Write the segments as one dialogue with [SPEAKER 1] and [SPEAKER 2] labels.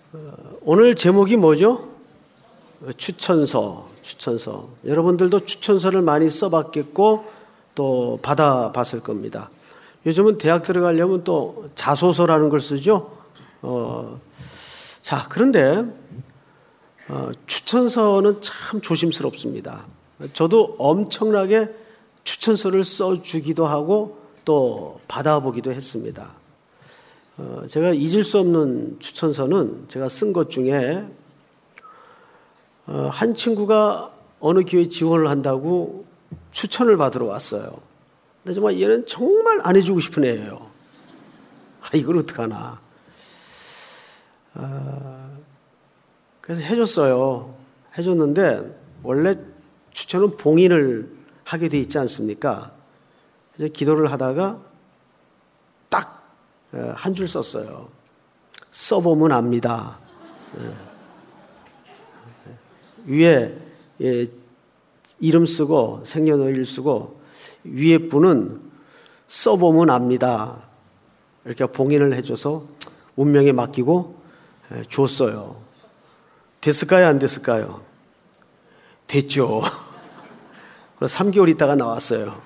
[SPEAKER 1] 오늘 제목이 뭐죠? 추천서. 여러분들도 추천서를 많이 써봤겠고 또 받아봤을 겁니다. 요즘은 대학 들어가려면 또 자소서라는 걸 쓰죠. 그런데 추천서는 참 조심스럽습니다. 저도 엄청나게 추천서를 써주기도 하고 또 받아보기도 했습니다. 제가 잊을 수 없는 추천서는 제가 쓴 것 중에 한 친구가 어느 교회에 지원을 한다고 추천을 받으러 왔어요. 근데 정말 얘는 정말 안 해주고 싶은 애예요. 이걸 어떡하나. 그래서 해줬어요. 해줬는데 원래 추천은 봉인을 하게 돼 있지 않습니까? 그래서 기도를 하다가 딱 한 줄 썼어요. 써보면 압니다. 위에 이름 쓰고 생년월일 쓰고 위에 분은 써보면 압니다. 이렇게 봉인을 해줘서 운명에 맡기고 줬어요. 됐을까요? 안 됐을까요? 됐죠. 3개월 있다가 나왔어요.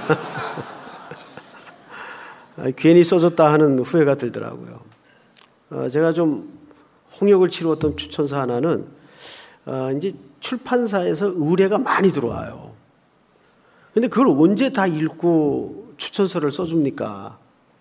[SPEAKER 1] 괜히 써줬다 하는 후회가 들더라고요. 제가 좀 홍역을 치루었던 추천서 하나는 이제 출판사에서 의뢰가 많이 들어와요. 근데 그걸 언제 다 읽고 추천서를 써줍니까?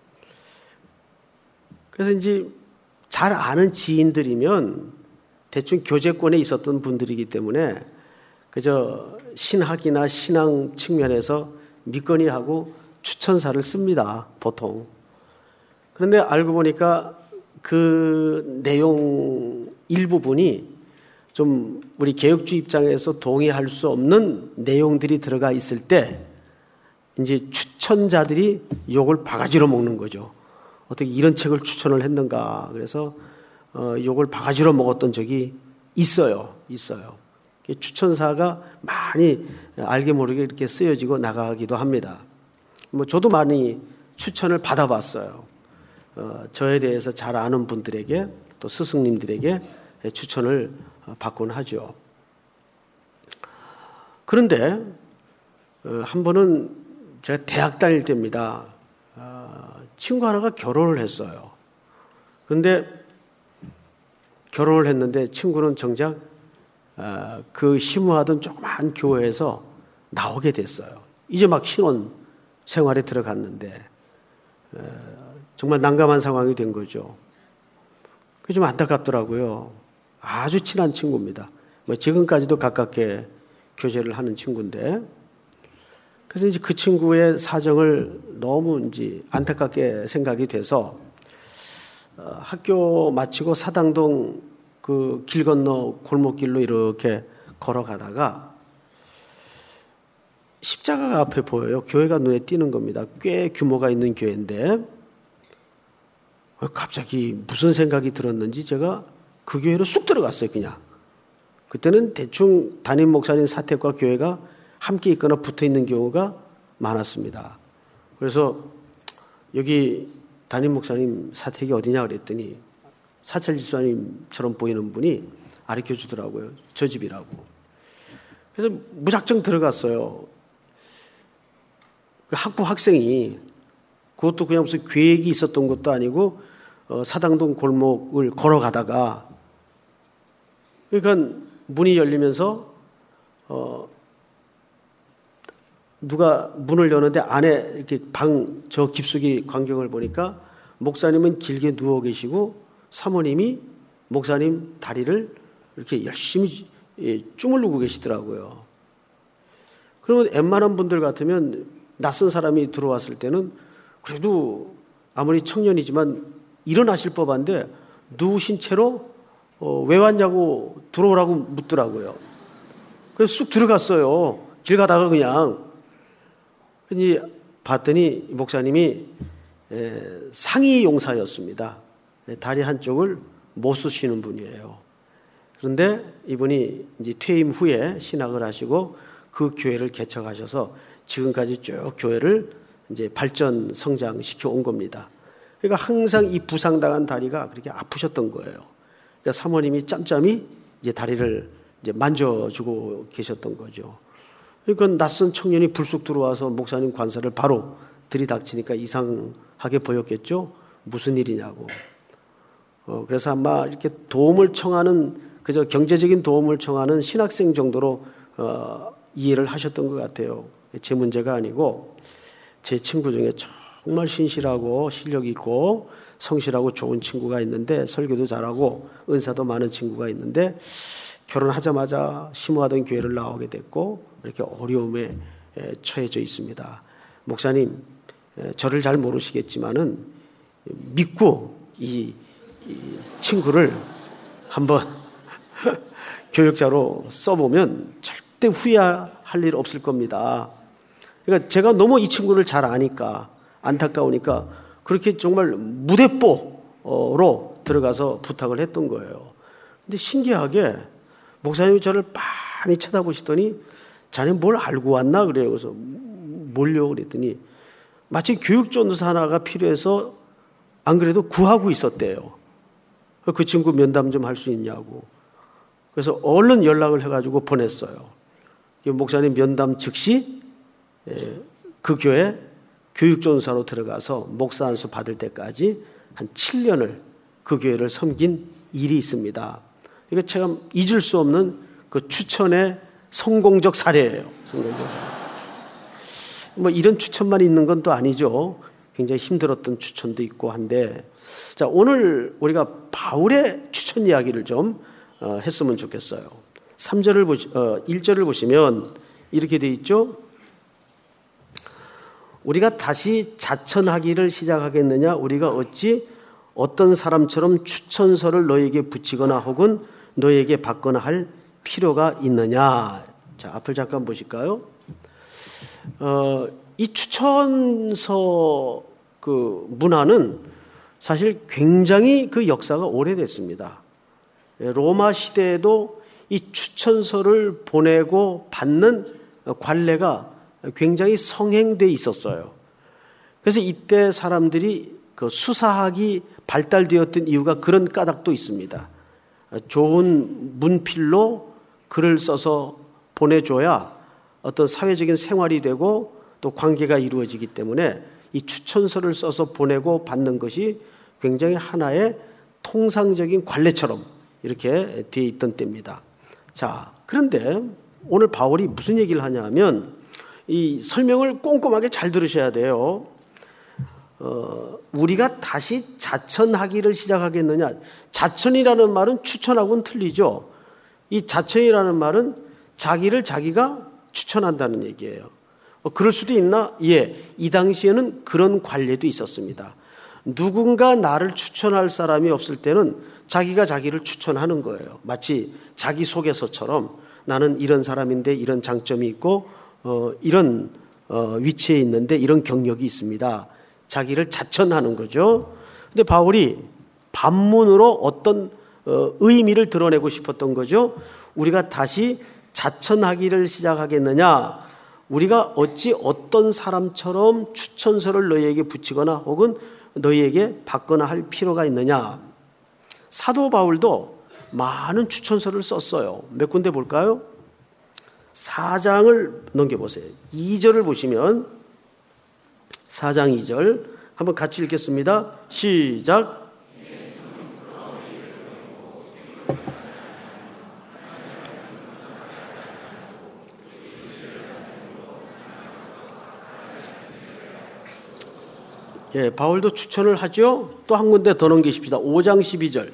[SPEAKER 1] 그래서 이제 잘 아는 지인들이면 대충 교제권에 있었던 분들이기 때문에 그저 신학이나 신앙 측면에서 믿거니 하고 추천사를 씁니다, 보통. 그런데 알고 보니까 그 내용 일부분이 좀 우리 개혁주의 입장에서 동의할 수 없는 내용들이 들어가 있을 때 이제 추천자들이 욕을 바가지로 먹는 거죠. 어떻게 이런 책을 추천을 했는가. 그래서 욕을 바가지로 먹었던 적이 있어요. 추천사가 많이 알게 모르게 이렇게 쓰여지고 나가기도 합니다. 저도 많이 추천을 받아봤어요. 저에 대해서 잘 아는 분들에게 또 스승님들에게 추천을 받곤 하죠. 그런데 한 번은 제가 대학 다닐 때입니다. 친구 하나가 결혼을 했어요. 그런데 결혼을 했는데 친구는 정작 그 심우하던 조그만 교회에서 나오게 됐어요. 이제 막 신혼 생활에 들어갔는데 정말 난감한 상황이 된 거죠. 그게 좀 안타깝더라고요. 아주 친한 친구입니다. 지금까지도 가깝게 교제를 하는 친구인데, 그래서 이제 그 친구의 사정을 너무 이제 안타깝게 생각이 돼서 학교 마치고 사당동 그 길 건너 골목길로 이렇게 걸어가다가 십자가가 앞에 보여요. 교회가 눈에 띄는 겁니다. 꽤 규모가 있는 교회인데 갑자기 무슨 생각이 들었는지 제가 그 교회로 쑥 들어갔어요. 그냥. 그때는 대충 담임 목사님 사택과 교회가 함께 있거나 붙어 있는 경우가 많았습니다. 그래서 여기 담임 목사님 사택이 어디냐 그랬더니 사찰 집사님처럼 보이는 분이 가르쳐 주더라고요. 저 집이라고. 그래서 무작정 들어갔어요. 그 학부 학생이, 그것도 그냥 무슨 계획이 있었던 것도 아니고 사당동 골목을 걸어가다가, 그러니까 문이 열리면서 누가 문을 여는데 안에 이렇게 방 저 깊숙이 광경을 보니까 목사님은 길게 누워 계시고 사모님이 목사님 다리를 이렇게 열심히 주물르고 계시더라고요. 그러면 웬만한 분들 같으면 낯선 사람이 들어왔을 때는 그래도 아무리 청년이지만 일어나실 법한데 누우신 채로 왜 왔냐고 들어오라고 묻더라고요. 그래서 쑥 들어갔어요. 길 가다가 그냥. 그런지 봤더니 목사님이 상위 용사였습니다. 다리 한쪽을 못 쓰시는 분이에요. 그런데 이분이 이제 퇴임 후에 신학을 하시고 그 교회를 개척하셔서 지금까지 쭉 교회를 이제 발전 성장시켜 온 겁니다. 그러니까 항상 이 부상당한 다리가 그렇게 아프셨던 거예요. 그러니까 사모님이 짬짬이 이제 다리를 이제 만져주고 계셨던 거죠. 그러니까 낯선 청년이 불쑥 들어와서 목사님 관사를 바로 들이닥치니까 이상하게 보였겠죠. 무슨 일이냐고. 그래서 아마 이렇게 도움을 청하는, 그저 경제적인 도움을 청하는 신학생 정도로 이해를 하셨던 것 같아요. 제 문제가 아니고, 제 친구 중에 정말 신실하고 실력 있고 성실하고 좋은 친구가 있는데, 설교도 잘하고 은사도 많은 친구가 있는데, 결혼하자마자 심호하던 교회를 나오게 됐고 이렇게 어려움에 처해져 있습니다. 목사님, 저를 잘 모르시겠지만은 믿고 이 친구를 한번 교육자로 써보면 절대 후회할 일 없을 겁니다. 그러니까 제가 너무 이 친구를 잘 아니까, 안타까우니까 그렇게 정말 무대뽀로 들어가서 부탁을 했던 거예요. 근데 신기하게 목사님이 저를 많이 쳐다보시더니 자네 뭘 알고 왔나 그래요. 그래서 뭘요? 그랬더니 마치 교육전도사 하나가 필요해서 안 그래도 구하고 있었대요. 그 친구 면담 좀 할 수 있냐고. 그래서 얼른 연락을 해가지고 보냈어요. 목사님 면담 즉시 그 교회 교육전도사로 들어가서 목사 안수 받을 때까지 한 7년을 그 교회를 섬긴 일이 있습니다. 이거 제가 잊을 수 없는 그 추천의 성공적 사례예요. 성공적 사례. 뭐 이런 추천만 있는 건 또 아니죠. 굉장히 힘들었던 추천도 있고 한데, 자, 오늘 우리가 바울의 추천 이야기를 좀 했으면 좋겠어요. 1절을 보시면 이렇게 돼 있죠. 우리가 다시 자천하기를 시작하겠느냐? 우리가 어찌 어떤 사람처럼 추천서를 너에게 붙이거나 혹은 너에게 받거나 할 필요가 있느냐? 자, 앞을 잠깐 보실까요? 이 추천서 그 문화는 사실 굉장히 그 역사가 오래됐습니다. 로마 시대에도 이 추천서를 보내고 받는 관례가 굉장히 성행돼 있었어요. 그래서 이때 사람들이 그 수사학이 발달되었던 이유가 그런 까닭도 있습니다. 좋은 문필로 글을 써서 보내줘야 어떤 사회적인 생활이 되고 또 관계가 이루어지기 때문에 이 추천서를 써서 보내고 받는 것이 굉장히 하나의 통상적인 관례처럼 이렇게 되어 있던 때입니다. 자, 그런데 오늘 바울이 무슨 얘기를 하냐면 이 설명을 꼼꼼하게 잘 들으셔야 돼요. 우리가 다시 자천하기를 시작하겠느냐. 자천이라는 말은 추천하고는 틀리죠. 이 자천이라는 말은 자기를 자기가 추천한다는 얘기예요. 그럴 수도 있나? 예, 이 당시에는 그런 관례도 있었습니다. 누군가 나를 추천할 사람이 없을 때는 자기가 자기를 추천하는 거예요. 마치 자기소개서처럼 나는 이런 사람인데 이런 장점이 있고 이런 위치에 있는데 이런 경력이 있습니다. 자기를 자천하는 거죠. 근데 바울이 반문으로 어떤 의미를 드러내고 싶었던 거죠. 우리가 다시 자천하기를 시작하겠느냐? 우리가 어찌 어떤 사람처럼 추천서를 너희에게 붙이거나 혹은 너희에게 받거나 할 필요가 있느냐? 사도 바울도 많은 추천서를 썼어요. 몇 군데 볼까요? 4장을 넘겨보세요. 2절을 보시면 4장 2절 한번 같이 읽겠습니다. 시작. 예, 바울도 추천을 하죠. 또 한 군데 더 넘기십시다. 5장 12절.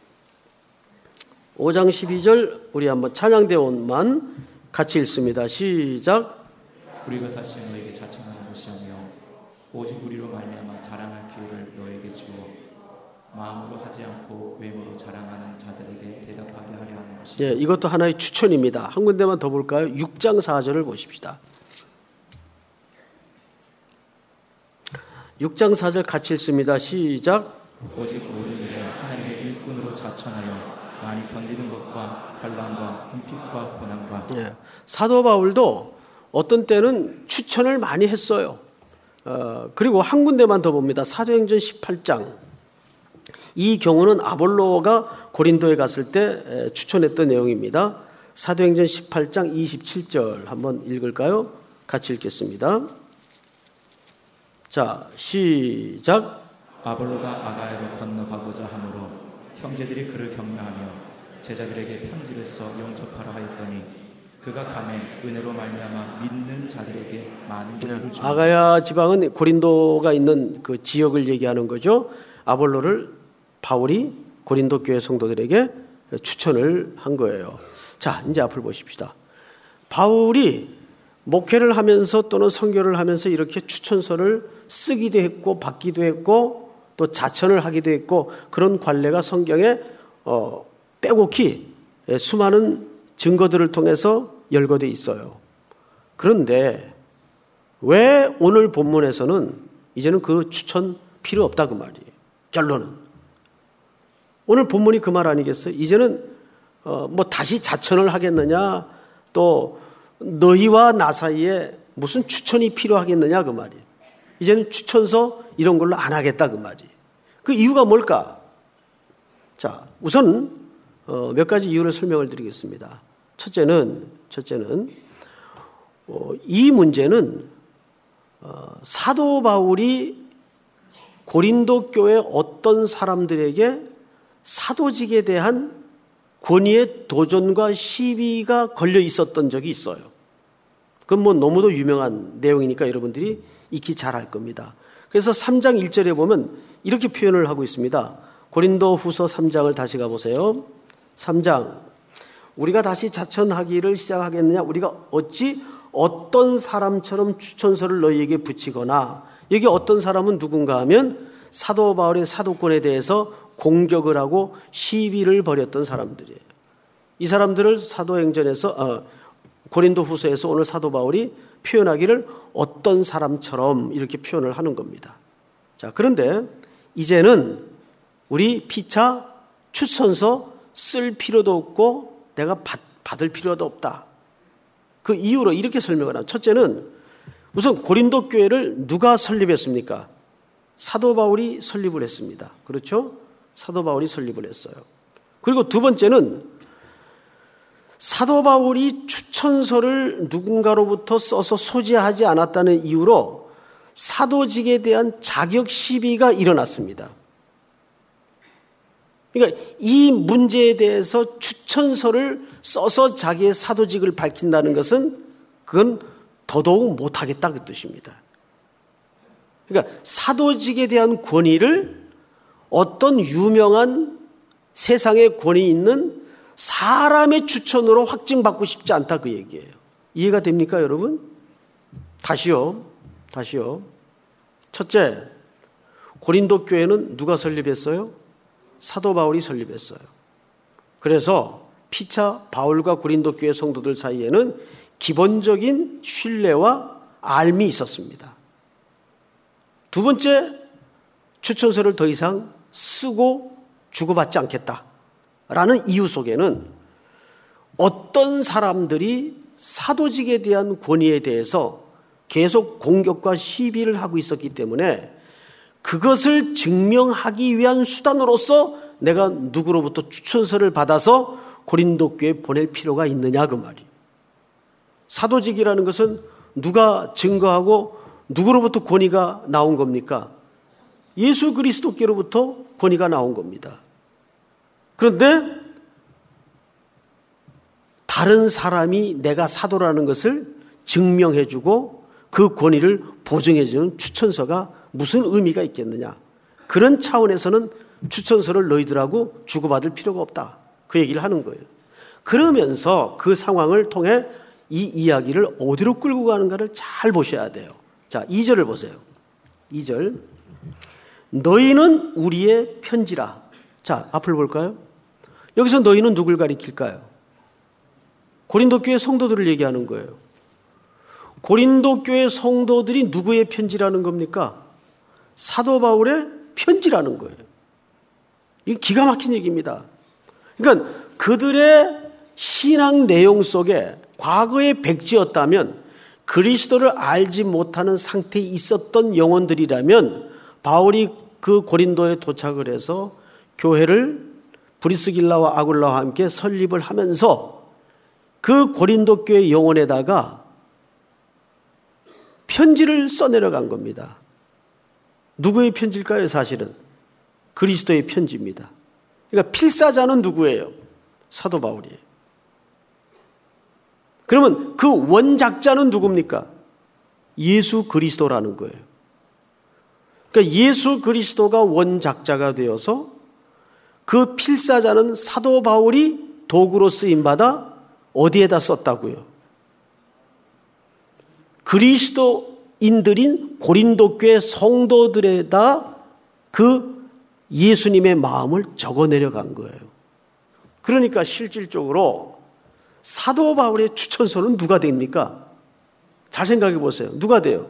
[SPEAKER 1] 5장 12절 우리 한번 찬양대원만 같이 읽습니다. 시작.
[SPEAKER 2] 우리가 다시 너에게 자청하는 것이오며 오직 우리로 말미암아 자랑할 기회를 너에게 주어 마음으로 하지 않고 외모로 자랑하는 자들에게 대답하게 하려 하는 것이다.
[SPEAKER 1] 예, 이것도 하나의 추천입니다. 한 군데만 더 볼까요? 6장 4절을 보십시다. 6장 4절 같이 읽습니다. 시작.
[SPEAKER 2] 오직 모든 일에 하나님의 일꾼으로 자천하여 많이 견디는 것과 환난과 궁핍과 고난과.
[SPEAKER 1] 예, 사도 바울도 어떤 때는 추천을 많이 했어요. 그리고 한 군데만 더 봅니다. 사도행전 18장 이 경우는 아볼로가 고린도에 갔을 때 추천했던 내용입니다. 사도행전 18장 27절 한번 읽을까요? 같이 읽겠습니다. 자, 시작.
[SPEAKER 2] 아볼로가 아가야로 건너가고자 하므로 형제들이 그를 격려하며 제자들에게 편지를 써 영접하라 하였더니 그가 가매 은혜로 말미암아 믿는 자들에게 많은 기회를 주고.
[SPEAKER 1] 아가야 지방은 고린도가 있는 그 지역을 얘기하는 거죠. 아볼로를 바울이 고린도 교회 성도들에게 추천을 한 거예요. 자, 이제 앞을 보십시다. 바울이 목회를 하면서 또는 선교를 하면서 이렇게 추천서를 쓰기도 했고 받기도 했고 또 자천을 하기도 했고 그런 관례가 성경에 빼곡히 수많은 증거들을 통해서 열거되어 있어요. 그런데 왜 오늘 본문에서는 이제는 그 추천 필요 없다 그 말이에요. 결론은. 오늘 본문이 그 말 아니겠어요? 이제는 뭐 다시 자천을 하겠느냐 또 너희와 나 사이에 무슨 추천이 필요하겠느냐 그 말이에요. 이제는 추천서 이런 걸로 안 하겠다 그 말이에요. 그 이유가 뭘까? 자, 우선 몇 가지 이유를 설명을 드리겠습니다. 첫째는 이 문제는 사도 바울이 고린도 교회 어떤 사람들에게 사도직에 대한 권위의 도전과 시비가 걸려 있었던 적이 있어요. 그건 뭐 너무도 유명한 내용이니까 여러분들이 익히 잘 알 겁니다. 그래서 3장 1절에 보면 이렇게 표현을 하고 있습니다. 고린도 후서 3장을 다시 가보세요. 3장. 우리가 다시 자천하기를 시작하겠느냐? 우리가 어찌 어떤 사람처럼 추천서를 너희에게 붙이거나, 여기 어떤 사람은 누군가 하면 사도 바울의 사도권에 대해서 공격을 하고 시비를 벌였던 사람들이에요. 이 사람들을 사도행전에서 고린도 후서에서 오늘 사도 바울이 표현하기를 어떤 사람처럼 이렇게 표현을 하는 겁니다. 자, 그런데 이제는 우리 피차 추천서 쓸 필요도 없고 내가 받을 필요도 없다. 그 이유로 이렇게 설명을 합니다. 첫째는 우선 고린도 교회를 누가 설립했습니까? 사도 바울이 설립을 했습니다. 그렇죠? 사도 바울이 설립을 했어요. 그리고 두 번째는 사도 바울이 추천서를 누군가로부터 써서 소지하지 않았다는 이유로 사도직에 대한 자격 시비가 일어났습니다. 그러니까 이 문제에 대해서 추천서를 써서 자기의 사도직을 밝힌다는 것은 그건 더더욱 못하겠다 그 뜻입니다. 그러니까 사도직에 대한 권위를 어떤 유명한 세상에 권위 있는 사람의 추천으로 확증받고 싶지 않다 그 얘기예요. 이해가 됩니까 여러분? 다시요. 첫째, 고린도 교회는 누가 설립했어요? 사도 바울이 설립했어요. 그래서 피차 바울과 고린도 교회 성도들 사이에는 기본적인 신뢰와 알미 있었습니다. 두 번째, 추천서를 더 이상 쓰고 주고받지 않겠다라는 이유 속에는 어떤 사람들이 사도직에 대한 권위에 대해서 계속 공격과 시비를 하고 있었기 때문에 그것을 증명하기 위한 수단으로서 내가 누구로부터 추천서를 받아서 고린도 교회에 보낼 필요가 있느냐 그 말이에요. 사도직이라는 것은 누가 증거하고 누구로부터 권위가 나온 겁니까? 예수 그리스도께로부터 권위가 나온 겁니다. 그런데 다른 사람이 내가 사도라는 것을 증명해주고 그 권위를 보증해주는 추천서가 무슨 의미가 있겠느냐. 그런 차원에서는 추천서를 너희들하고 주고받을 필요가 없다. 그 얘기를 하는 거예요. 그러면서 그 상황을 통해 이 이야기를 어디로 끌고 가는가를 잘 보셔야 돼요. 자, 2절을 보세요. 2절. 너희는 우리의 편지라. 자, 앞을 볼까요? 여기서 너희는 누굴 가리킬까요? 고린도 교회 성도들을 얘기하는 거예요. 고린도 교회 성도들이 누구의 편지라는 겁니까? 사도 바울의 편지라는 거예요. 이게 기가 막힌 얘기입니다. 그러니까 그들의 신앙 내용 속에 과거의 백지였다면 그리스도를 알지 못하는 상태에 있었던 영혼들이라면 바울이 그 고린도에 도착을 해서 교회를 브리스길라와 아굴라와 함께 설립을 하면서 그 고린도 교회 영혼에다가 편지를 써내려간 겁니다. 누구의 편지일까요? 사실은 그리스도의 편지입니다. 그러니까 필사자는 누구예요? 사도 바울이에요. 그러면 그 원작자는 누굽니까? 예수 그리스도라는 거예요. 그러니까 예수 그리스도가 원작자가 되어서 그 필사자는 사도 바울이 도구로 쓰임받아 어디에다 썼다고요? 그리스도인들인 고린도 교회 성도들에다 그 예수님의 마음을 적어 내려간 거예요. 그러니까 실질적으로 사도 바울의 추천서는 누가 됩니까? 잘 생각해 보세요. 누가 돼요?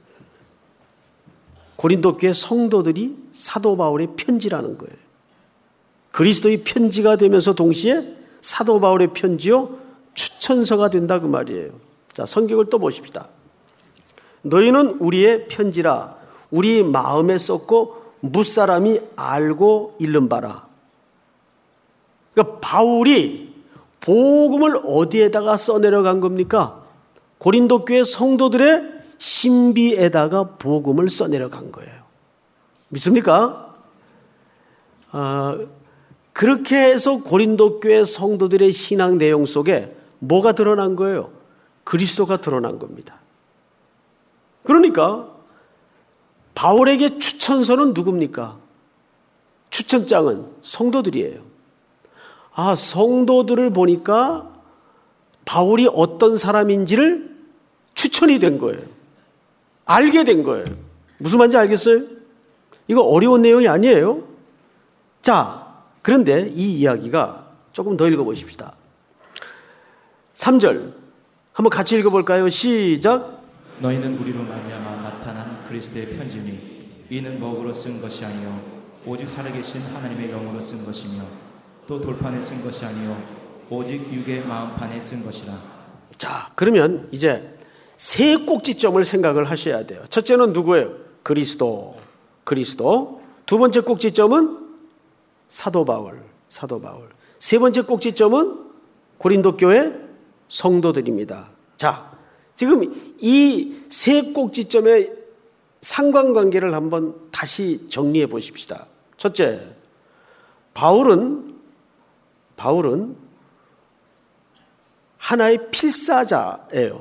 [SPEAKER 1] 고린도 교회 성도들이 사도 바울의 편지라는 거예요. 그리스도의 편지가 되면서 동시에 사도 바울의 편지요 추천서가 된다 그 말이에요. 자, 성경을 또 보십시다. 너희는 우리의 편지라 우리 마음에 썼고 무사람이 알고 읽는 바라. 그러니까 바울이 복음을 어디에다가 써내려간 겁니까? 고린도 교회 성도들의 신비에다가 복음을 써내려간 거예요. 믿습니까? 그렇게 해서 고린도 교회 성도들의 신앙 내용 속에 뭐가 드러난 거예요? 그리스도가 드러난 겁니다. 그러니까 바울에게 추천서는 누굽니까? 추천장은 성도들이에요. 성도들을 보니까 바울이 어떤 사람인지를 추천이 된 거예요. 알게 된 거예요. 무슨 말인지 알겠어요? 이거 어려운 내용이 아니에요. 자, 그런데 이 이야기가 조금 더 읽어보십시다. 3절 한번 같이 읽어볼까요? 시작.
[SPEAKER 2] 너희는 우리로 말미암아 나타난 그리스도의 편지니 이는 먹으로 쓴 것이 아니요 오직 살아계신 하나님의 영으로 쓴 것이며 또 돌판에 쓴 것이 아니요 오직 육의 마음판에 쓴 것이라.
[SPEAKER 1] 자, 그러면 이제 세 꼭지점을 생각을 하셔야 돼요. 첫째는 누구예요? 그리스도. 두 번째 꼭지점은 사도 바울. 세 번째 꼭지점은 고린도 교회 성도들입니다. 자, 지금 이 세 꼭지점의 상관관계를 한번 다시 정리해 보십시다. 첫째, 바울은 하나의 필사자예요.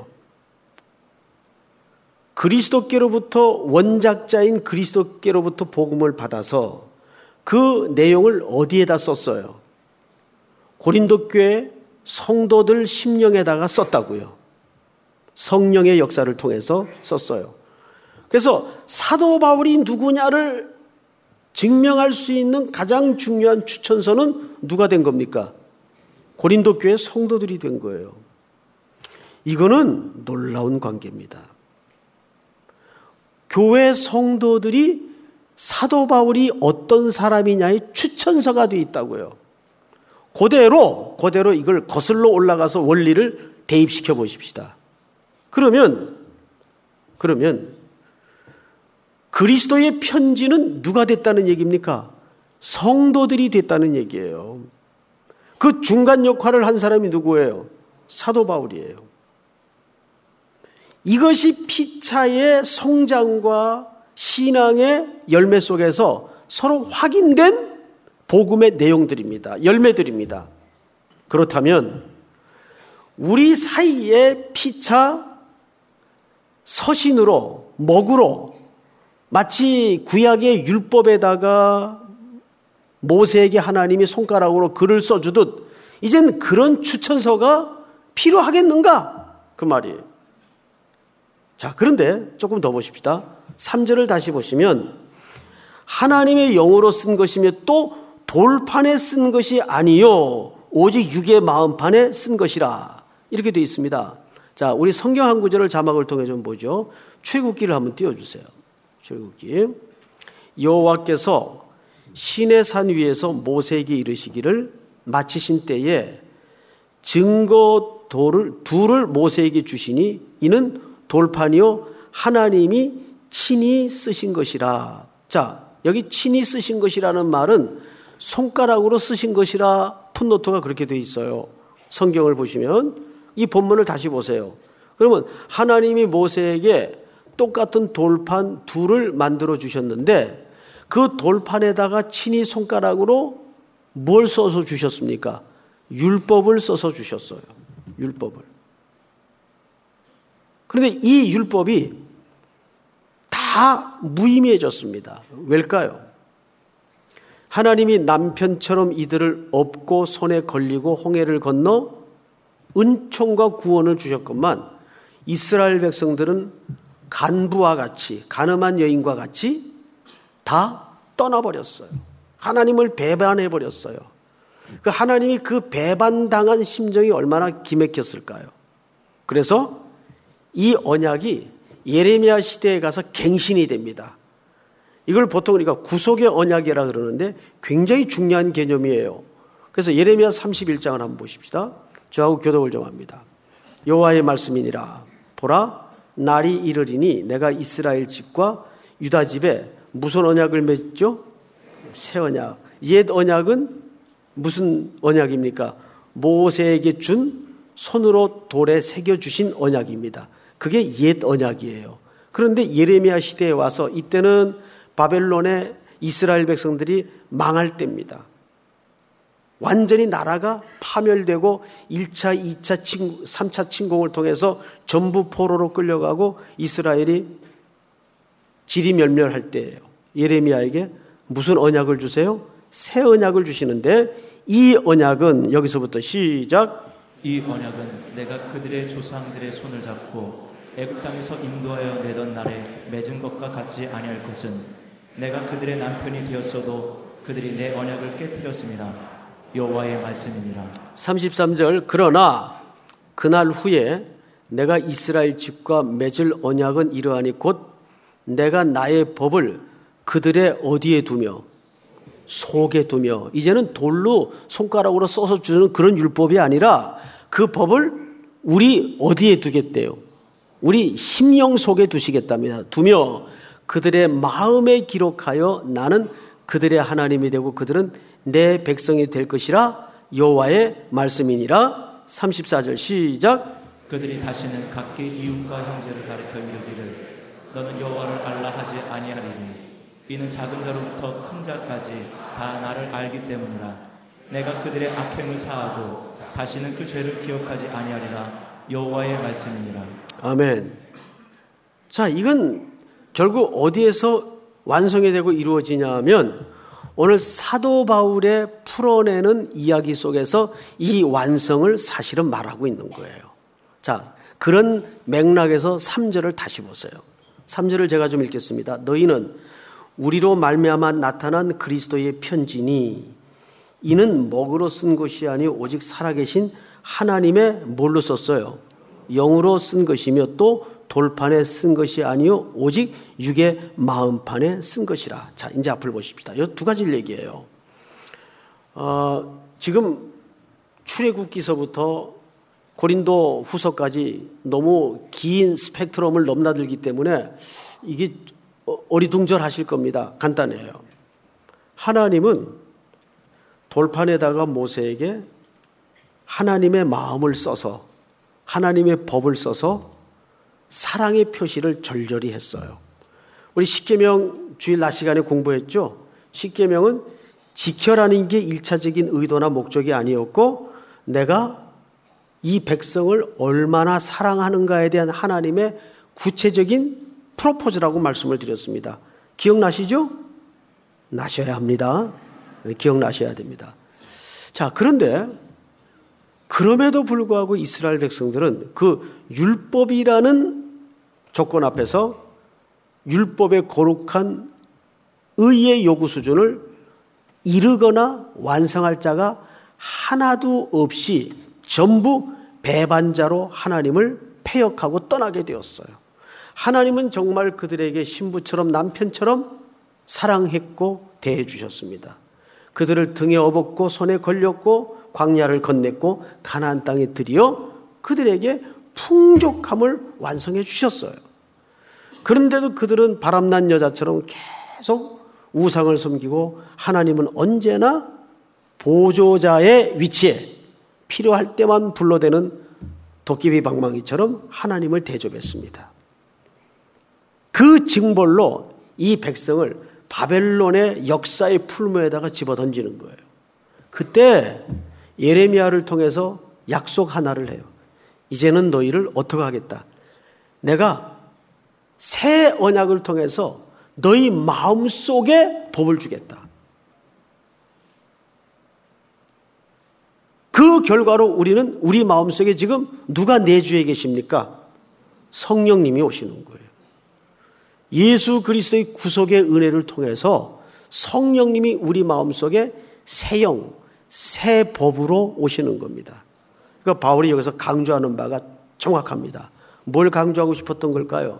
[SPEAKER 1] 그리스도께로부터 원작자인 그리스도께로부터 복음을 받아서 그 내용을 어디에다 썼어요? 고린도 교회 성도들 심령에다가 썼다고요. 성령의 역사를 통해서 썼어요. 그래서 사도 바울이 누구냐를 증명할 수 있는 가장 중요한 추천서는 누가 된 겁니까? 고린도 교회 성도들이 된 거예요. 이거는 놀라운 관계입니다. 교회 성도들이 사도 바울이 어떤 사람이냐의 추천서가 되어 있다고요. 그대로 이걸 거슬러 올라가서 원리를 대입시켜 보십시다. 그러면 그리스도의 편지는 누가 됐다는 얘기입니까? 성도들이 됐다는 얘기예요. 그 중간 역할을 한 사람이 누구예요? 사도 바울이에요. 이것이 피차의 성장과 신앙의 열매 속에서 서로 확인된 복음의 내용들입니다. 열매들입니다. 그렇다면 우리 사이에 피차 서신으로 먹으로 마치 구약의 율법에다가 모세에게 하나님이 손가락으로 글을 써주듯 이젠 그런 추천서가 필요하겠는가? 그 말이에요. 자, 그런데 조금 더 보십시다. 3절을 다시 보시면 하나님의 영으로 쓴 것이며 또 돌판에 쓴 것이 아니요 오직 육의 마음판에 쓴 것이라 이렇게 되어 있습니다. 자, 우리 성경 한 구절을 자막을 통해 좀 보죠. 출애굽기를 한번 띄워주세요. 출애굽기. 여호와께서 시내 산 위에서 모세에게 이르시기를 마치신 때에 증거 돌을 둘을 모세에게 주시니 이는 돌판이요 하나님이 친히 쓰신 것이라. 자, 여기 친히 쓰신 것이라는 말은 손가락으로 쓰신 것이라 풋노트가 그렇게 돼 있어요. 성경을 보시면 이 본문을 다시 보세요. 그러면 하나님이 모세에게 똑같은 돌판 둘을 만들어 주셨는데 그 돌판에다가 친히 손가락으로 뭘 써서 주셨습니까? 율법을 써서 주셨어요. 율법을. 그런데 이 율법이 다 무의미해졌습니다. 왜일까요? 하나님이 남편처럼 이들을 업고 손에 걸리고 홍해를 건너 은총과 구원을 주셨건만 이스라엘 백성들은 간부와 같이, 가늠한 여인과 같이 다 떠나버렸어요. 하나님을 배반해버렸어요. 그 하나님이 그 배반당한 심정이 얼마나 기맥혔을까요? 그래서 이 언약이 예레미야 시대에 가서 갱신이 됩니다. 이걸 보통 우리가 구속의 언약이라 그러는데 굉장히 중요한 개념이에요. 그래서 예레미야 31장을 한번 보십시다. 저하고 교독을 좀 합니다. 여호와의 말씀이니라. 보라, 날이 이르리니 내가 이스라엘 집과 유다 집에 무슨 언약을 맺죠? 새 언약. 옛 언약은 무슨 언약입니까? 모세에게 준 손으로 돌에 새겨주신 언약입니다. 그게 옛 언약이에요. 그런데 예레미야 시대에 와서 이때는 바벨론의 이스라엘 백성들이 망할 때입니다. 완전히 나라가 파멸되고 1차, 2차, 3차 침공을 통해서 전부 포로로 끌려가고 이스라엘이 지리멸멸할 때예요. 예레미야에게 무슨 언약을 주세요? 새 언약을 주시는데 이 언약은 여기서부터 시작.
[SPEAKER 2] 이 언약은 내가 그들의 조상들의 손을 잡고 애굽 땅에서 인도하여 내던 날에 맺은 것과 같지 아니할 것은 내가 그들의 남편이 되었어도 그들이 내 언약을 깨뜨렸습니다. 여호와의 말씀이니라.
[SPEAKER 1] 33절 그러나 그날 후에 내가 이스라엘 집과 맺을 언약은 이러하니 곧 내가 나의 법을 그들의 어디에 두며 속에 두며 이제는 돌로 손가락으로 써서 주는 그런 율법이 아니라 그 법을 우리 어디에 두겠대요? 우리 심령 속에 두시겠답니다. 두며 그들의 마음에 기록하여 나는 그들의 하나님이 되고 그들은 내 백성이 될 것이라 여호와의 말씀이니라. 34절 시작.
[SPEAKER 2] 그들이 다시는 각기 이웃과 형제를 가리켜 이르기를 너는 여호와를 알라 하지 아니하리니 이는 작은 자로부터 큰 자까지 다 나를 알기 때문이라. 내가 그들의 악행을 사하고 다시는 그 죄를 기억하지 아니하리라. 여호와의 말씀이니라.
[SPEAKER 1] 아멘. 자, 이건 결국 어디에서 완성이 되고 이루어지냐 하면 오늘 사도 바울의 풀어내는 이야기 속에서 이 완성을 사실은 말하고 있는 거예요. 자, 그런 맥락에서 3절을 다시 보세요. 3절을 제가 좀 읽겠습니다. 너희는 우리로 말미암아 나타난 그리스도의 편지니 이는 먹으로 쓴 것이 아니 오직 살아계신 하나님의 뭘로 썼어요? 영으로 쓴 것이며 또 돌판에 쓴 것이 아니요 오직 육의 마음판에 쓴 것이라. 자, 이제 앞을 보십시다. 이 두 가지를 얘기해요. 지금 출애굽기서부터 고린도 후서까지 너무 긴 스펙트럼을 넘나들기 때문에 이게 어리둥절하실 겁니다. 간단해요. 하나님은 돌판에다가 모세에게 하나님의 마음을 써서 하나님의 법을 써서 사랑의 표시를 절절히 했어요. 우리 십계명 주일 낮 시간에 공부했죠. 십계명은 지켜라는 게 1차적인 의도나 목적이 아니었고 내가 이 백성을 얼마나 사랑하는가에 대한 하나님의 구체적인 프로포즈라고 말씀을 드렸습니다. 기억나시죠? 나셔야 합니다. 기억나셔야 됩니다. 자, 그런데 그럼에도 불구하고 이스라엘 백성들은 그 율법이라는 조건 앞에서 율법의 거룩한 의의 요구 수준을 이루거나 완성할 자가 하나도 없이 전부 배반자로 하나님을 패역하고 떠나게 되었어요. 하나님은 정말 그들에게 신부처럼 남편처럼 사랑했고 대해 주셨습니다. 그들을 등에 업었고 손에 걸렸고 광야를 건넸고 가나안 땅에 들여 그들에게 풍족함을 완성해 주셨어요. 그런데도 그들은 바람난 여자처럼 계속 우상을 섬기고 하나님은 언제나 보조자의 위치에 필요할 때만 불러대는 도깨비 방망이처럼 하나님을 대접했습니다. 그 징벌로 이 백성을 바벨론의 역사의 풀무에다가 집어던지는 거예요. 그때 예레미야를 통해서 약속 하나를 해요. 이제는 너희를 어떻게 하겠다. 내가 새 언약을 통해서 너희 마음속에 법을 주겠다. 그 결과로 우리는 우리 마음속에 지금 누가 내주에 계십니까? 성령님이 오시는 거예요. 예수 그리스도의 구속의 은혜를 통해서 성령님이 우리 마음속에 새 영, 새 법으로 오시는 겁니다. 그러니까 바울이 여기서 강조하는 바가 정확합니다. 뭘 강조하고 싶었던 걸까요?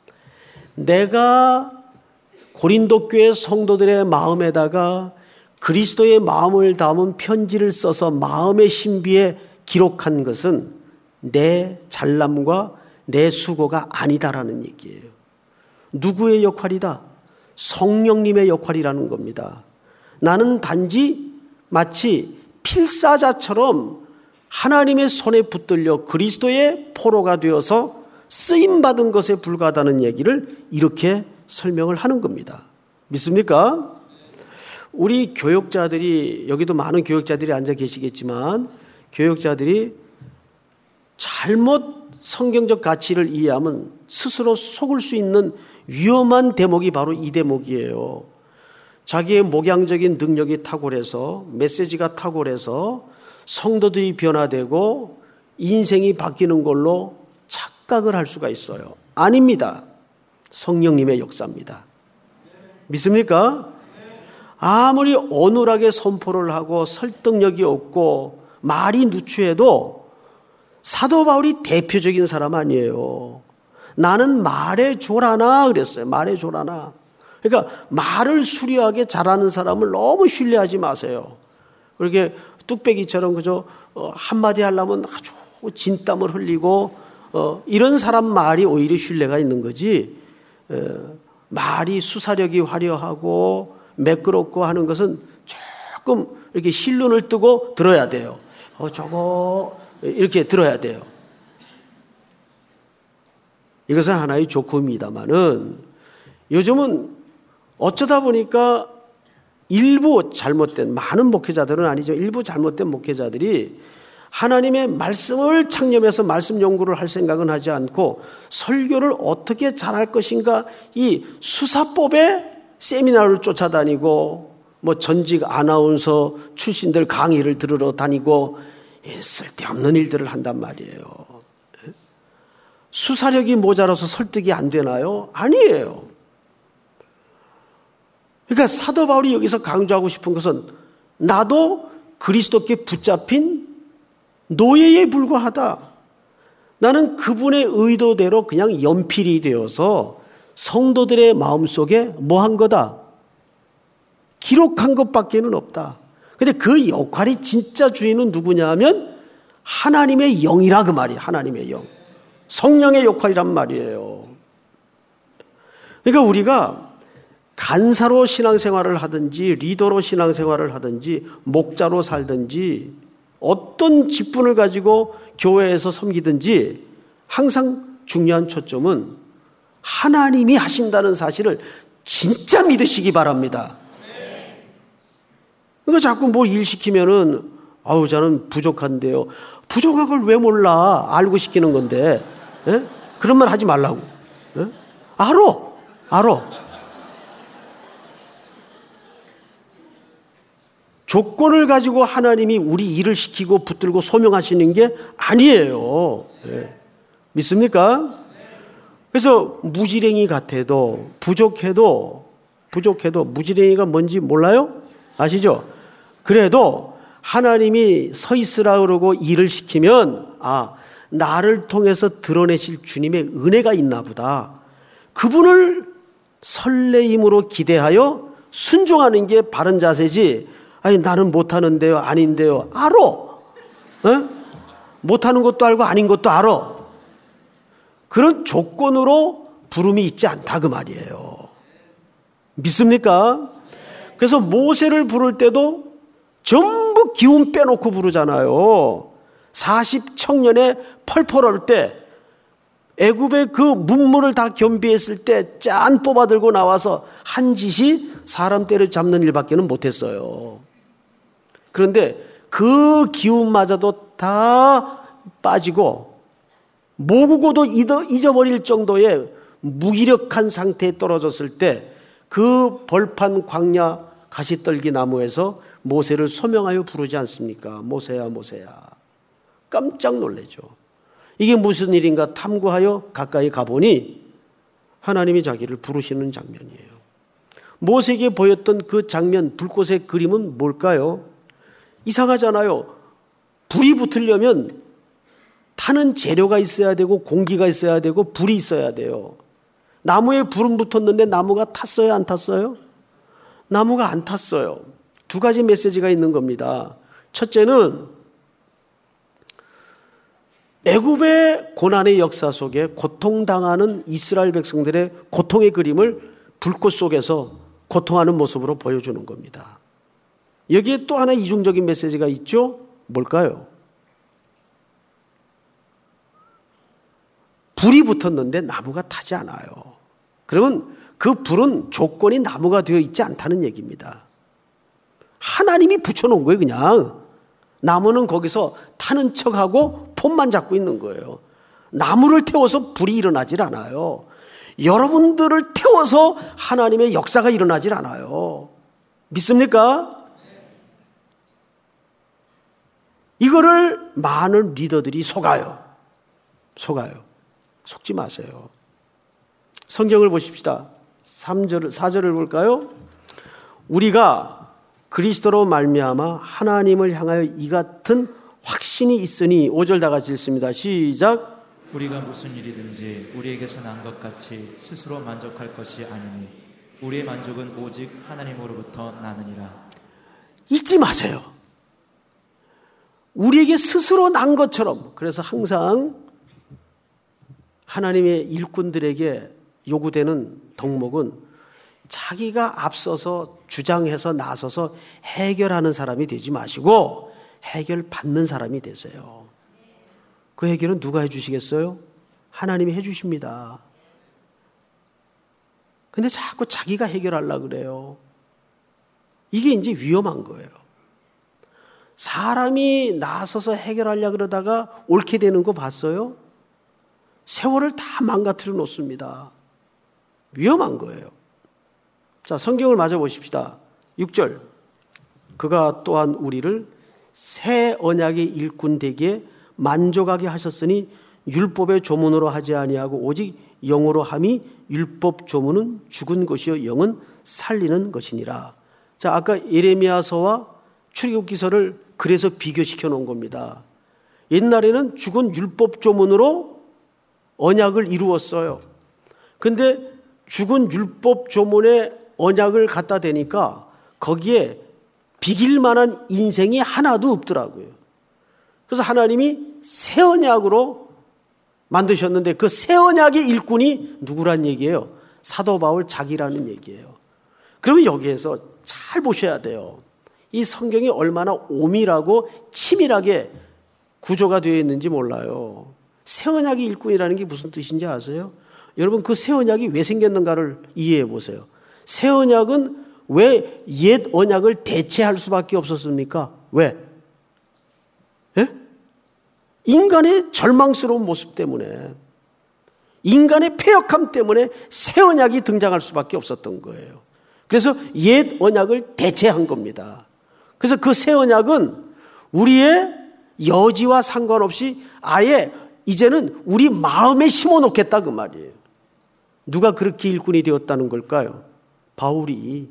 [SPEAKER 1] 내가 고린도 교회 성도들의 마음에다가 그리스도의 마음을 담은 편지를 써서 마음의 신비에 기록한 것은 내 잘남과 내 수고가 아니다라는 얘기예요. 누구의 역할이다? 성령님의 역할이라는 겁니다. 나는 단지 마치 필사자처럼 하나님의 손에 붙들려 그리스도의 포로가 되어서 쓰임받은 것에 불과하다는 얘기를 이렇게 설명을 하는 겁니다. 믿습니까? 우리 교역자들이, 여기도 많은 교역자들이 앉아 계시겠지만 교역자들이 잘못 성경적 가치를 이해하면 스스로 속을 수 있는 위험한 대목이 바로 이 대목이에요. 자기의 목양적인 능력이 탁월해서, 메시지가 탁월해서 성도들이 변화되고 인생이 바뀌는 걸로 착각을 할 수가 있어요. 아닙니다. 성령님의 역사입니다. 믿습니까? 아무리 어눌하게 선포를 하고 설득력이 없고 말이 누추해도 사도 바울이 대표적인 사람 아니에요. 나는 말해줘라나 그랬어요. 말해줘라나. 그러니까 말을 수려하게 잘하는 사람을 너무 신뢰하지 마세요. 그렇게 뚝배기처럼 그저 한마디 하려면 아주 진땀을 흘리고 이런 사람 말이 오히려 신뢰가 있는 거지, 말이 수사력이 화려하고 매끄럽고 하는 것은 조금 이렇게 실눈을 뜨고 들어야 돼요. 저거 이렇게 들어야 돼요. 이것은 하나의 조건입니다만은 요즘은 어쩌다 보니까 일부 잘못된, 많은 목회자들은 아니죠. 일부 잘못된 목회자들이 하나님의 말씀을 창념해서 말씀 연구를 할 생각은 하지 않고 설교를 어떻게 잘할 것인가, 이 수사법의 세미나를 쫓아다니고 뭐 전직 아나운서 출신들 강의를 들으러 다니고 쓸데없는 일들을 한단 말이에요. 수사력이 모자라서 설득이 안 되나요? 아니에요. 그러니까 사도 바울이 여기서 강조하고 싶은 것은 나도 그리스도께 붙잡힌 노예에 불과하다. 나는 그분의 의도대로 그냥 연필이 되어서 성도들의 마음속에 뭐 한 거다? 기록한 것밖에는 없다. 근데 그 역할이 진짜 주인은 누구냐 하면 하나님의 영이라 그 말이에요. 하나님의 영. 성령의 역할이란 말이에요. 그러니까 우리가 간사로 신앙생활을 하든지 리더로 신앙생활을 하든지 목자로 살든지 어떤 직분을 가지고 교회에서 섬기든지 항상 중요한 초점은 하나님이 하신다는 사실을 진짜 믿으시기 바랍니다. 그러니까 자꾸 뭐 일 시키면은 아우 저는 부족한데요. 부족한 걸 왜 몰라? 알고 시키는 건데. 예? 그런 말 하지 말라고. 예? 알아. 조건을 가지고 하나님이 우리 일을 시키고 붙들고 소명하시는 게 아니에요. 예. 믿습니까? 그래서 무지랭이 같아도 부족해도 무지랭이가 뭔지 몰라요? 아시죠? 그래도 하나님이 서 있으라 그러고 일을 시키면 나를 통해서 드러내실 주님의 은혜가 있나 보다. 그분을 설레임으로 기대하여 순종하는 게 바른 자세지. 아니 나는 못하는데요, 아닌데요. 알아. 못하는 것도 알고 아닌 것도 알아. 그런 조건으로 부름이 있지 않다 그 말이에요. 믿습니까? 그래서 모세를 부를 때도 전부 기운 빼놓고 부르잖아요. 40청년에 펄펄 얼 때 애굽의 그 문물을 다 겸비했을 때 짠 뽑아들고 나와서 한 짓이 사람 때려잡는 일밖에는 못했어요. 그런데 그 기운마저도 다 빠지고 모국어도 잊어버릴 정도의 무기력한 상태에 떨어졌을 때 그 벌판 광야 가시떨기 나무에서 모세를 소명하여 부르지 않습니까? 모세야 모세야. 깜짝 놀라죠. 이게 무슨 일인가 탐구하여 가까이 가보니 하나님이 자기를 부르시는 장면이에요. 모세에게 보였던 그 장면, 불꽃의 그림은 뭘까요? 이상하잖아요. 불이 붙으려면 타는 재료가 있어야 되고 공기가 있어야 되고 불이 있어야 돼요. 나무에 불은 붙었는데 나무가 탔어요? 안 탔어요? 나무가 안 탔어요. 두 가지 메시지가 있는 겁니다. 첫째는 애굽의 고난의 역사 속에 고통당하는 이스라엘 백성들의 고통의 그림을 불꽃 속에서 고통하는 모습으로 보여주는 겁니다. 여기에 또 하나의 이중적인 메시지가 있죠? 뭘까요? 불이 붙었는데 나무가 타지 않아요. 그러면 그 불은 조건이 나무가 되어 있지 않다는 얘기입니다. 하나님이 붙여놓은 거예요, 그냥. 나무는 거기서 타는 척하고 폼만 잡고 있는 거예요. 나무를 태워서 불이 일어나질 않아요. 여러분들을 태워서 하나님의 역사가 일어나질 않아요. 믿습니까? 이거를 많은 리더들이 속아요. 속지 마세요. 성경을 보십시다. 4절을 볼까요? 우리가 그리스도로 말미암아 하나님을 향하여 이 같은 확신이 있으니 5절 다 같이 읽습니다. 시작.
[SPEAKER 2] 우리가 무슨 일이든지 우리에게서 난 것 같이 스스로 만족할 것이 아니니 우리의 만족은 오직 하나님으로부터 나느니라.
[SPEAKER 1] 잊지 마세요. 우리에게 스스로 난 것처럼. 그래서 항상 하나님의 일꾼들에게 요구되는 덕목은 자기가 앞서서 주장해서 나서서 해결하는 사람이 되지 마시고 해결받는 사람이 되세요. 그 해결은 누가 해주시겠어요? 하나님이 해주십니다. 근데 자꾸 자기가 해결하려고 그래요. 이게 이제 위험한 거예요. 사람이 나서서 해결하려고 그러다가 옳게 되는 거 봤어요? 세월을 다 망가뜨려 놓습니다. 위험한 거예요. 자, 성경을 마저 보십시다. 6절. 그가 또한 우리를 새 언약의 일꾼 되기에 만족하게 하셨으니 율법의 조문으로 하지 아니하고 오직 영으로 함이 율법 조문은 죽은 것이요 영은 살리는 것이니라. 자, 아까 예레미야서와 출애굽기서를 그래서 비교시켜 놓은 겁니다. 옛날에는 죽은 율법 조문으로 언약을 이루었어요. 근데 죽은 율법 조문에 언약을 갖다 대니까 거기에 비길 만한 인생이 하나도 없더라고요. 그래서 하나님이 새 언약으로 만드셨는데 그 새 언약의 일꾼이 누구란 얘기예요? 사도 바울 자기라는 얘기예요. 그러면 여기에서 잘 보셔야 돼요. 이 성경이 얼마나 오밀하고 치밀하게 구조가 되어 있는지 몰라요. 새 언약의 일꾼이라는 게 무슨 뜻인지 아세요? 여러분 그 새 언약이 왜 생겼는가를 이해해 보세요. 새 언약은 왜 옛 언약을 대체할 수밖에 없었습니까? 왜? 예? 인간의 절망스러운 모습 때문에, 인간의 패역함 때문에 새 언약이 등장할 수밖에 없었던 거예요. 그래서 옛 언약을 대체한 겁니다. 그래서 그 새 언약은 우리의 여지와 상관없이 아예 이제는 우리 마음에 심어놓겠다 그 말이에요. 누가 그렇게 일꾼이 되었다는 걸까요? 바울이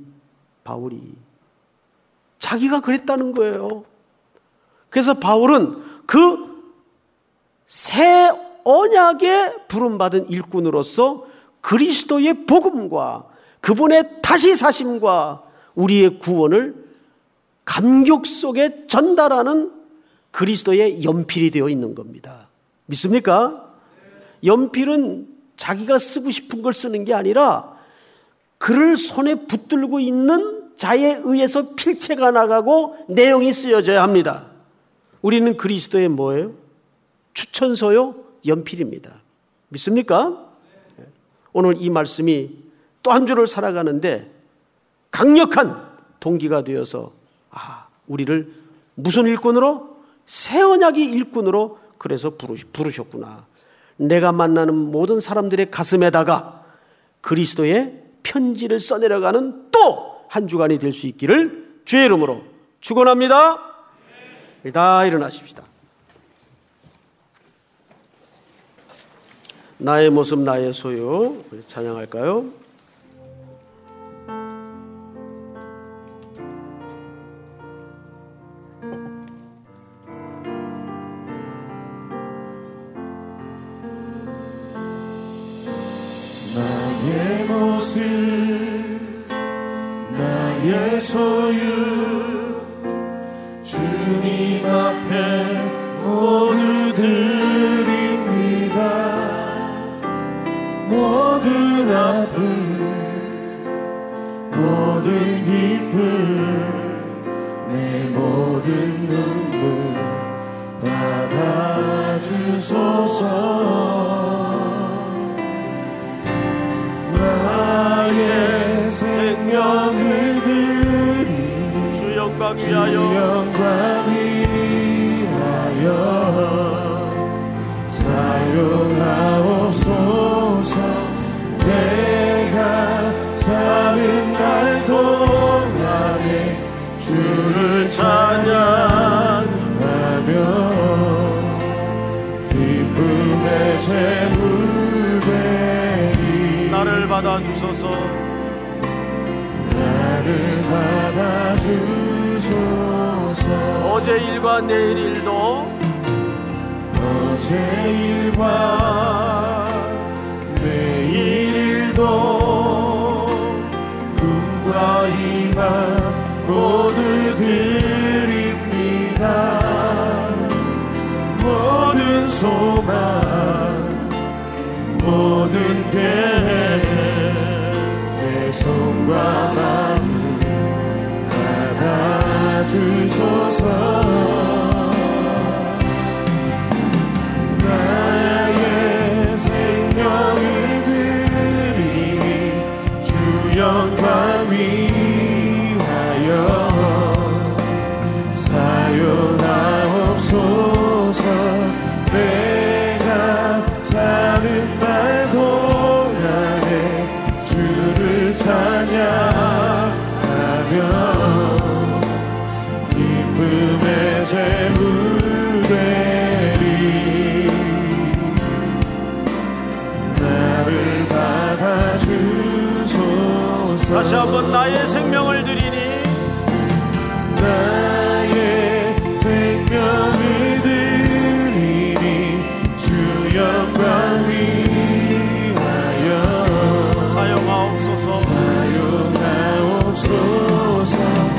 [SPEAKER 1] 자기가 그랬다는 거예요. 그래서 바울은 그 새 언약에 부름받은 일꾼으로서 그리스도의 복음과 그분의 다시 사심과 우리의 구원을 감격 속에 전달하는 그리스도의 연필이 되어 있는 겁니다. 믿습니까? 연필은 자기가 쓰고 싶은 걸 쓰는 게 아니라 글을 손에 붙들고 있는 자에 의해서 필체가 나가고 내용이 쓰여져야 합니다. 우리는 그리스도의 뭐예요? 추천서요? 연필입니다. 믿습니까? 오늘 이 말씀이 또 한 주를 살아가는데 강력한 동기가 되어서 우리를 무슨 일꾼으로? 새 언약의 일꾼으로 그래서 부르셨구나. 내가 만나는 모든 사람들의 가슴에다가 그리스도의 편지를 써내려가는 또 한 주간이 될 수 있기를 주의 이름으로 축원합니다. 다 일어나십시다. 나의 모습 나의 소유 찬양할까요?
[SPEAKER 3] 나의 모습 나의 소유 주님 앞에 모두 드립니다. 모든 아픔 모든 기쁨 내 모든 눈물 받아주소서. 나의 생명을 드리니
[SPEAKER 1] 주 영광 위하여
[SPEAKER 3] 사용하옵소서. 내가 사는 날 동안에 주를 찬양하며 기쁨의 제물 되리.
[SPEAKER 1] 나를 받아주소서.
[SPEAKER 3] 나를 받아주소서.
[SPEAKER 1] 어제 일과 내일 일도
[SPEAKER 3] 어제 일과 내일 일도 꿈과 희망 모두 드립니다. 모든 소망 모든 계획 내 손과 마음 받아주소서. 나의 생명을 드리니 주 영광 위하여 사용하옵소서. 내가 사는 날 동안에 주를 찬양하며 기쁨의 제물 되리. 나를 받아주소서.
[SPEAKER 1] 다시 한번 나의 생명을 드리니
[SPEAKER 3] 나의 생명을 드리니 주 영광 위하여
[SPEAKER 1] 사용하옵소서.
[SPEAKER 3] 사용하옵소서.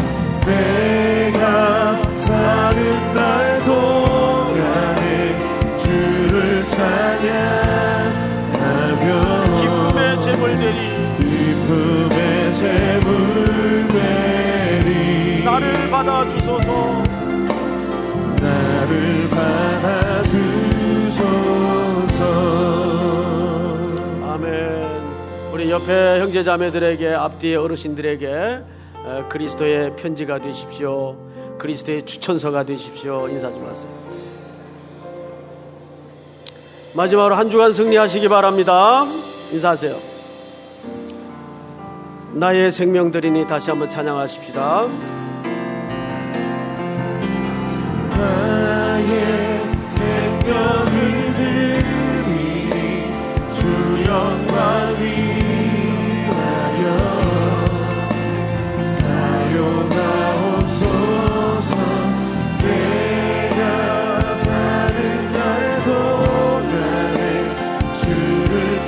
[SPEAKER 3] 내가 사는 날 동안에 주를 찬양하며
[SPEAKER 1] 기쁨의 제물 되리.
[SPEAKER 3] 기쁨의 제물 되리.
[SPEAKER 1] 나를 받아주소서.
[SPEAKER 3] 나를 받아주소서.
[SPEAKER 1] 아멘. 우리 옆에 형제자매들에게, 앞뒤에 어르신들에게 그리스도의 편지가 되십시오. 그리스도의 추천서가 되십시오. 인사 좀 하세요. 마지막으로 한 주간 승리하시기 바랍니다. 인사하세요. 나의 생명 드리니 다시 한번 찬양하십시다.
[SPEAKER 3] 나의 생명을 드리니 주 영광 위하여 사용하옵소서. 내가 사는 날 동안에 주를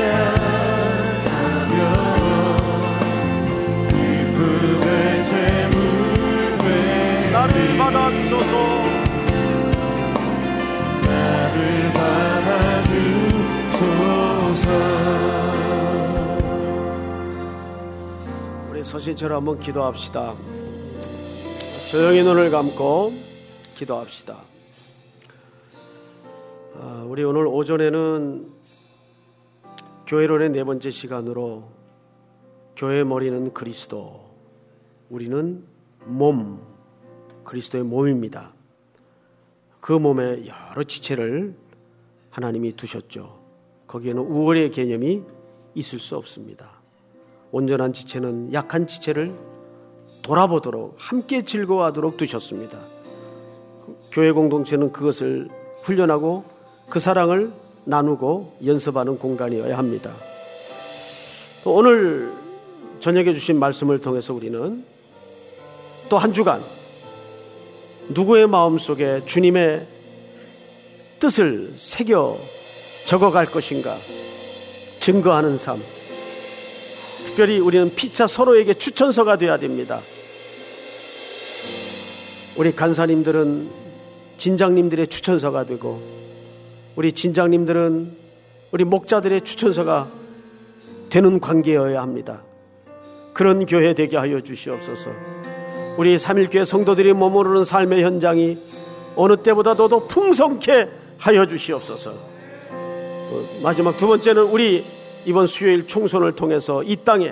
[SPEAKER 3] 찬양하며 기쁨의 제물
[SPEAKER 1] 서신처럼 한번 기도합시다. 조용히 눈을 감고 기도합시다. 우리 오늘 오전에는 교회론의 네 번째 시간으로 교회의 머리는 그리스도, 우리는 몸, 그리스도의 몸입니다. 그 몸에 여러 지체를 하나님이 두셨죠. 거기에는 우월의 개념이 있을 수 없습니다. 온전한 지체는 약한 지체를 돌아보도록, 함께 즐거워하도록 두셨습니다. 교회 공동체는 그것을 훈련하고 그 사랑을 나누고 연습하는 공간이어야 합니다. 오늘 저녁에 주신 말씀을 통해서 우리는 또 한 주간 누구의 마음속에 주님의 뜻을 새겨 적어갈 것인가 증거하는 삶, 특별히 우리는 피차 서로에게 추천서가 되어야 됩니다. 우리 간사님들은 진장님들의 추천서가 되고, 우리 진장님들은 우리 목자들의 추천서가 되는 관계여야 합니다. 그런 교회 되게 하여 주시옵소서. 우리 삼일교회 성도들이 머무르는 삶의 현장이 어느 때보다도 더 풍성케 하여 주시옵소서. 마지막 두 번째는 우리 이번 수요일 총선을 통해서 이 땅에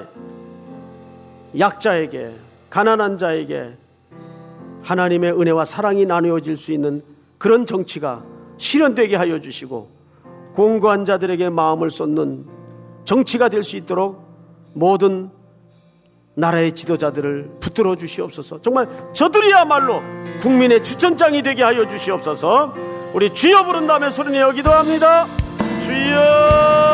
[SPEAKER 1] 약자에게, 가난한 자에게 하나님의 은혜와 사랑이 나누어질 수 있는 그런 정치가 실현되게 하여 주시고, 공고한 자들에게 마음을 쏟는 정치가 될 수 있도록 모든 나라의 지도자들을 붙들어 주시옵소서. 정말 저들이야말로 국민의 추천장이 되게 하여 주시옵소서. 우리 주여 부른 다음에 소리내어 기도합니다. 주여.